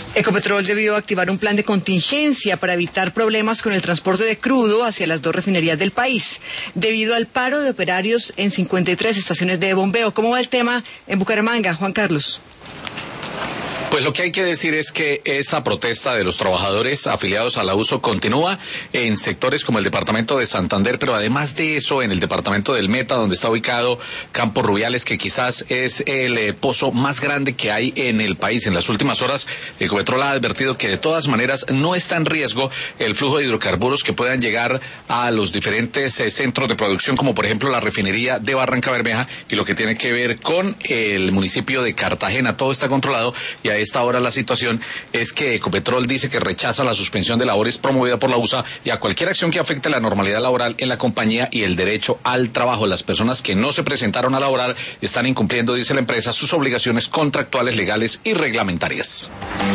Ecopetrol debió activar un plan de contingencia para evitar problemas con el transporte de crudo hacia las dos refinerías del país, debido al paro de operarios en 53 estaciones de bombeo. ¿Cómo va el tema en Bucaramanga, Juan Carlos? Pues lo que hay que decir es que esa protesta de los trabajadores afiliados a la USO continúa en sectores como el departamento de Santander, pero además de eso en el departamento del Meta, donde está ubicado Campos Rubiales, que quizás es el pozo más grande que hay en el país. En las últimas horas, Ecopetrol ha advertido que de todas maneras no está en riesgo el flujo de hidrocarburos que puedan llegar a los diferentes centros de producción, como por ejemplo la refinería de Barrancabermeja y lo que tiene que ver con el municipio de Cartagena. Todo está controlado y a esta hora la situación es que Ecopetrol dice que rechaza la suspensión de labores promovida por la USA y a cualquier acción que afecte la normalidad laboral en la compañía y el derecho al trabajo. Las personas que no se presentaron a laborar están incumpliendo, dice la empresa, sus obligaciones contractuales, legales y reglamentarias.